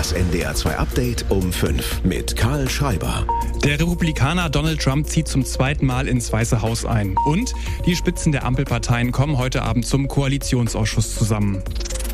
Das NDR 2 Update um 5 mit Karl Schreiber. Der Republikaner Donald Trump zieht zum zweiten Mal ins Weiße Haus ein. Und die Spitzen der Ampelparteien kommen heute Abend zum Koalitionsausschuss zusammen.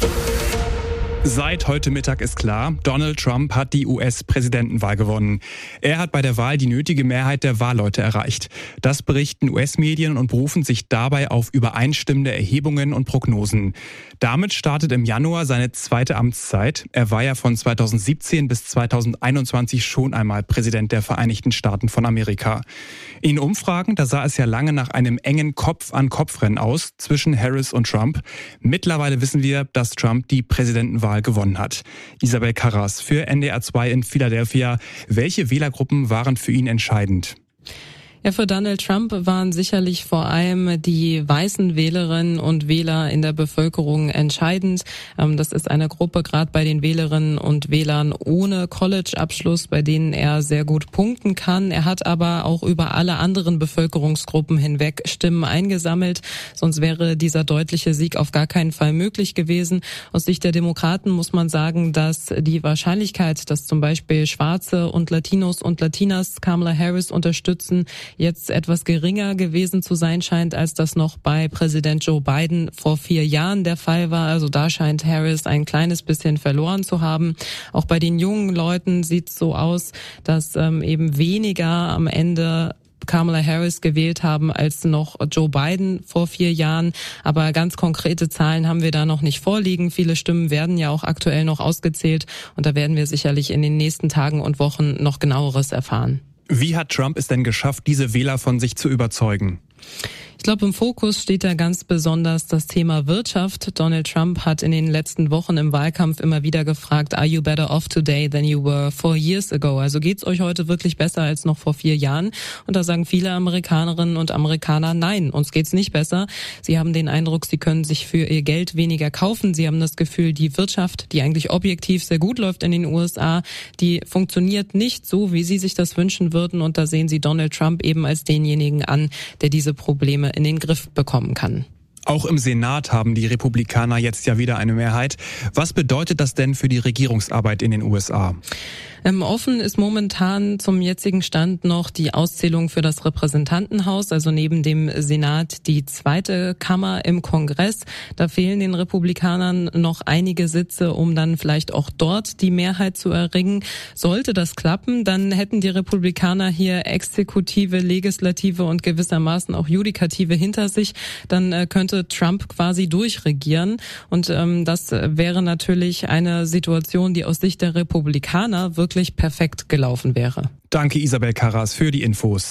Seit heute Mittag ist klar, Donald Trump hat die US-Präsidentenwahl gewonnen. Er hat bei der Wahl die nötige Mehrheit der Wahlleute erreicht. Das berichten US-Medien und berufen sich dabei auf übereinstimmende Erhebungen und Prognosen. Damit startet im Januar seine zweite Amtszeit. Er war ja von 2017 bis 2021 schon einmal Präsident der Vereinigten Staaten von Amerika. In Umfragen, da sah es ja lange nach einem engen Kopf-an-Kopf-Rennen aus zwischen Harris und Trump. Mittlerweile wissen wir, dass Trump die Präsidentenwahl gewonnen hat. Isabel Karras für NDR 2 in Philadelphia. Welche Wählergruppen waren für ihn entscheidend? Ja, für Donald Trump waren sicherlich vor allem die weißen Wählerinnen und Wähler in der Bevölkerung entscheidend. Das ist eine Gruppe, gerade bei den Wählerinnen und Wählern ohne College-Abschluss, bei denen er sehr gut punkten kann. Er hat aber auch über alle anderen Bevölkerungsgruppen hinweg Stimmen eingesammelt. Sonst wäre dieser deutliche Sieg auf gar keinen Fall möglich gewesen. Aus Sicht der Demokraten muss man sagen, dass die Wahrscheinlichkeit, dass zum Beispiel Schwarze und Latinos und Latinas Kamala Harris unterstützen, jetzt etwas geringer gewesen zu sein scheint, als das noch bei Präsident Joe Biden vor 4 Jahren der Fall war. Also da scheint Harris ein kleines bisschen verloren zu haben. Auch bei den jungen Leuten sieht es so aus, dass eben weniger am Ende Kamala Harris gewählt haben als noch Joe Biden vor 4 Jahren. Aber ganz konkrete Zahlen haben wir da noch nicht vorliegen. Viele Stimmen werden ja auch aktuell noch ausgezählt. Und da werden wir sicherlich in den nächsten Tagen und Wochen noch Genaueres erfahren. Wie hat Trump es denn geschafft, diese Wähler von sich zu überzeugen? Ich glaube, im Fokus steht da ganz besonders das Thema Wirtschaft. Donald Trump hat in den letzten Wochen im Wahlkampf immer wieder gefragt, are you better off today than you were 4 years ago? Also geht's euch heute wirklich besser als noch vor 4 Jahren? Und da sagen viele Amerikanerinnen und Amerikaner, nein, uns geht's nicht besser. Sie haben den Eindruck, sie können sich für ihr Geld weniger kaufen. Sie haben das Gefühl, die Wirtschaft, die eigentlich objektiv sehr gut läuft in den USA, die funktioniert nicht so, wie sie sich das wünschen würden. Und da sehen sie Donald Trump eben als denjenigen an, der diese Probleme in den Griff bekommen kann. Auch im Senat haben die Republikaner jetzt ja wieder eine Mehrheit. Was bedeutet das denn für die Regierungsarbeit in den USA? Offen ist momentan zum jetzigen Stand noch die Auszählung für das Repräsentantenhaus, also neben dem Senat die zweite Kammer im Kongress. Da fehlen den Republikanern noch einige Sitze, um dann vielleicht auch dort die Mehrheit zu erringen. Sollte das klappen, dann hätten die Republikaner hier Exekutive, Legislative und gewissermaßen auch Judikative hinter sich. Dann könnte Trump quasi durchregieren. Und das wäre natürlich eine Situation, die aus Sicht der Republikaner wirklich perfekt gelaufen wäre. Danke Isabel Karras für die Infos.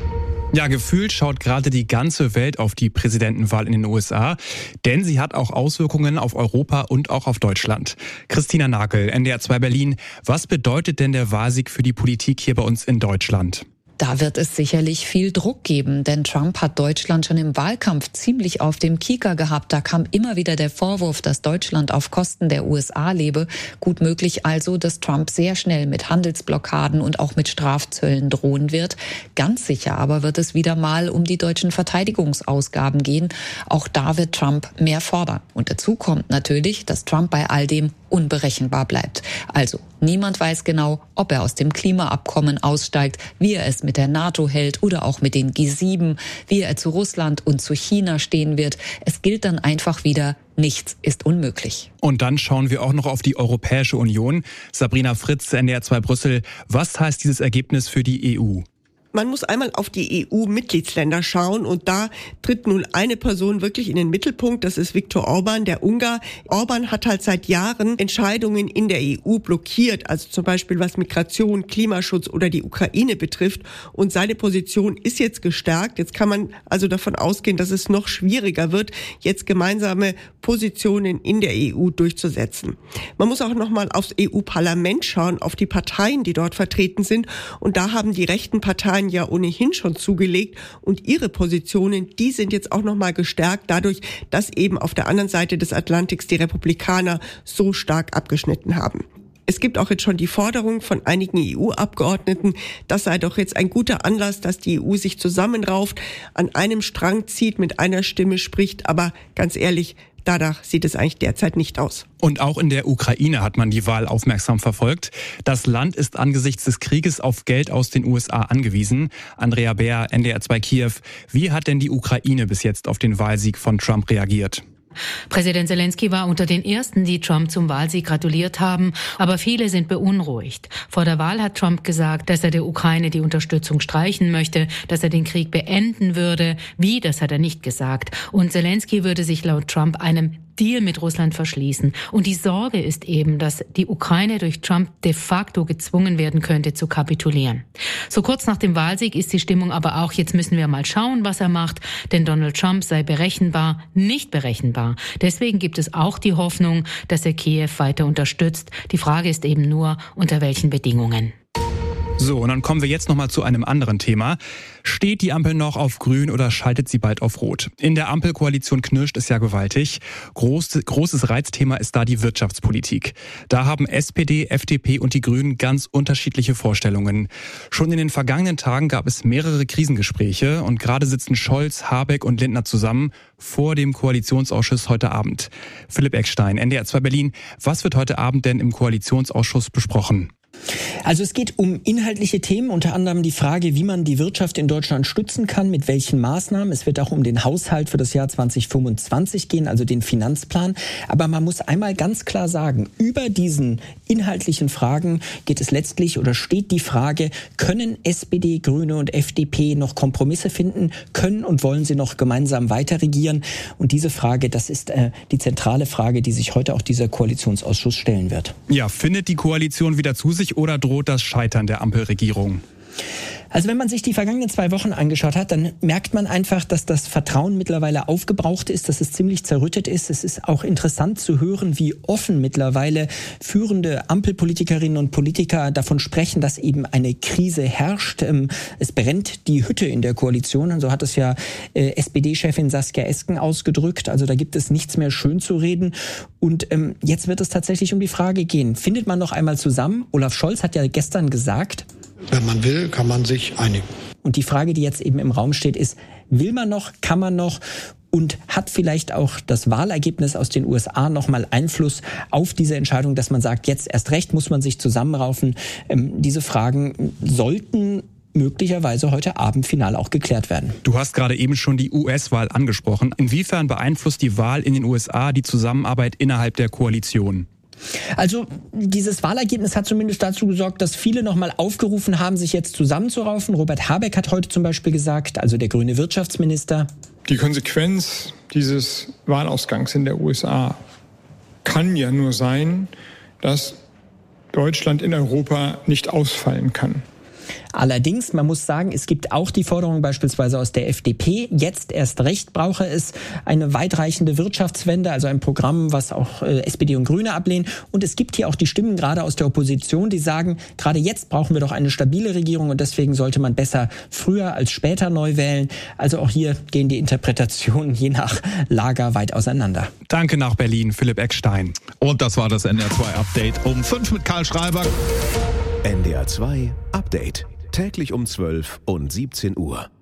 Ja, gefühlt schaut gerade die ganze Welt auf die Präsidentenwahl in den USA, denn sie hat auch Auswirkungen auf Europa und auch auf Deutschland. Christina Nagel, NDR 2 Berlin. Was bedeutet denn der Wahlsieg für die Politik hier bei uns in Deutschland? Da wird es sicherlich viel Druck geben, denn Trump hat Deutschland schon im Wahlkampf ziemlich auf dem Kieker gehabt. Da kam immer wieder der Vorwurf, dass Deutschland auf Kosten der USA lebe. Gut möglich also, dass Trump sehr schnell mit Handelsblockaden und auch mit Strafzöllen drohen wird. Ganz sicher aber wird es wieder mal um die deutschen Verteidigungsausgaben gehen. Auch da wird Trump mehr fordern. Und dazu kommt natürlich, dass Trump bei all dem unberechenbar bleibt. Also niemand weiß genau, ob er aus dem Klimaabkommen aussteigt, wie er es mit der NATO hält oder auch mit den G7, wie er zu Russland und zu China stehen wird. Es gilt dann einfach wieder, nichts ist unmöglich. Und dann schauen wir auch noch auf die Europäische Union. Sabrina Fritz, NDR 2 Brüssel. Was heißt dieses Ergebnis für die EU? Man muss einmal auf die EU-Mitgliedsländer schauen und da tritt nun eine Person wirklich in den Mittelpunkt, das ist Viktor Orbán, der Ungar. Orbán hat halt seit Jahren Entscheidungen in der EU blockiert, also zum Beispiel was Migration, Klimaschutz oder die Ukraine betrifft und seine Position ist jetzt gestärkt. Jetzt kann man also davon ausgehen, dass es noch schwieriger wird, jetzt gemeinsame Positionen in der EU durchzusetzen. Man muss auch nochmal aufs EU-Parlament schauen, auf die Parteien, die dort vertreten sind und da haben die rechten Parteien ja ohnehin schon zugelegt und ihre Positionen, die sind jetzt auch nochmal gestärkt dadurch, dass eben auf der anderen Seite des Atlantiks die Republikaner so stark abgeschnitten haben. Es gibt auch jetzt schon die Forderung von einigen EU-Abgeordneten, das sei doch jetzt ein guter Anlass, dass die EU sich zusammenrauft, an einem Strang zieht, mit einer Stimme spricht. Aber ganz ehrlich, danach sieht es eigentlich derzeit nicht aus. Und auch in der Ukraine hat man die Wahl aufmerksam verfolgt. Das Land ist angesichts des Krieges auf Geld aus den USA angewiesen. Andrea Beer, NDR 2 Kiew. Wie hat denn die Ukraine bis jetzt auf den Wahlsieg von Trump reagiert? Präsident Zelensky war unter den Ersten, die Trump zum Wahlsieg gratuliert haben, aber viele sind beunruhigt. Vor der Wahl hat Trump gesagt, dass er der Ukraine die Unterstützung streichen möchte, dass er den Krieg beenden würde. Wie, das hat er nicht gesagt. Und Zelensky würde sich laut Trump einem Deal mit Russland verschließen. Und die Sorge ist eben, dass die Ukraine durch Trump de facto gezwungen werden könnte, zu kapitulieren. So kurz nach dem Wahlsieg ist die Stimmung aber auch, jetzt müssen wir mal schauen, was er macht, denn Donald Trump sei berechenbar, nicht berechenbar. Deswegen gibt es auch die Hoffnung, dass er Kiew weiter unterstützt. Die Frage ist eben nur, unter welchen Bedingungen. So, und dann kommen wir jetzt nochmal zu einem anderen Thema. Steht die Ampel noch auf Grün oder schaltet sie bald auf Rot? In der Ampelkoalition knirscht es ja gewaltig. Großes Reizthema ist da die Wirtschaftspolitik. Da haben SPD, FDP und die Grünen ganz unterschiedliche Vorstellungen. Schon in den vergangenen Tagen gab es mehrere Krisengespräche und gerade sitzen Scholz, Habeck und Lindner zusammen vor dem Koalitionsausschuss heute Abend. Philipp Eckstein, NDR 2 Berlin. Was wird heute Abend denn im Koalitionsausschuss besprochen? Also es geht um inhaltliche Themen, unter anderem die Frage, wie man die Wirtschaft in Deutschland stützen kann, mit welchen Maßnahmen. Es wird auch um den Haushalt für das Jahr 2025 gehen, also den Finanzplan. Aber man muss einmal ganz klar sagen, über diesen inhaltlichen Fragen geht es letztlich oder steht die Frage, können SPD, Grüne und FDP noch Kompromisse finden? Können und wollen sie noch gemeinsam weiter regieren? Und diese Frage, das ist die zentrale Frage, die sich heute auch dieser Koalitionsausschuss stellen wird. Ja, findet die Koalition wieder zu sich oder droht das Scheitern der Ampelregierung? Also wenn man sich die vergangenen 2 Wochen angeschaut hat, dann merkt man einfach, dass das Vertrauen mittlerweile aufgebraucht ist, dass es ziemlich zerrüttet ist. Es ist auch interessant zu hören, wie offen mittlerweile führende Ampelpolitikerinnen und Politiker davon sprechen, dass eben eine Krise herrscht. Es brennt die Hütte in der Koalition. Und so hat es ja SPD-Chefin Saskia Esken ausgedrückt. Also da gibt es nichts mehr schön zu reden. Und jetzt wird es tatsächlich um die Frage gehen, findet man noch einmal zusammen? Olaf Scholz hat ja gestern gesagt, wenn man will, kann man sich einigen. Und die Frage, die jetzt eben im Raum steht, ist, will man noch, kann man noch und hat vielleicht auch das Wahlergebnis aus den USA nochmal Einfluss auf diese Entscheidung, dass man sagt, jetzt erst recht muss man sich zusammenraufen. Diese Fragen sollten möglicherweise heute Abend final auch geklärt werden. Du hast gerade eben schon die US-Wahl angesprochen. Inwiefern beeinflusst die Wahl in den USA die Zusammenarbeit innerhalb der Koalition? Also dieses Wahlergebnis hat zumindest dazu gesorgt, dass viele nochmal aufgerufen haben, sich jetzt zusammenzuraufen. Robert Habeck hat heute zum Beispiel gesagt, also der grüne Wirtschaftsminister. Die Konsequenz dieses Wahlausgangs in der USA kann ja nur sein, dass Deutschland in Europa nicht ausfallen kann. Allerdings, man muss sagen, es gibt auch die Forderung beispielsweise aus der FDP, jetzt erst recht brauche es eine weitreichende Wirtschaftswende, also ein Programm, was auch SPD und Grüne ablehnen. Und es gibt hier auch die Stimmen gerade aus der Opposition, die sagen, gerade jetzt brauchen wir doch eine stabile Regierung und deswegen sollte man besser früher als später neu wählen. Also auch hier gehen die Interpretationen je nach Lager weit auseinander. Danke nach Berlin, Philipp Eckstein. Und das war das NDR 2 Update um 5 mit Karl Schreiber. NDR 2 Update. Täglich um 12 und 17 Uhr.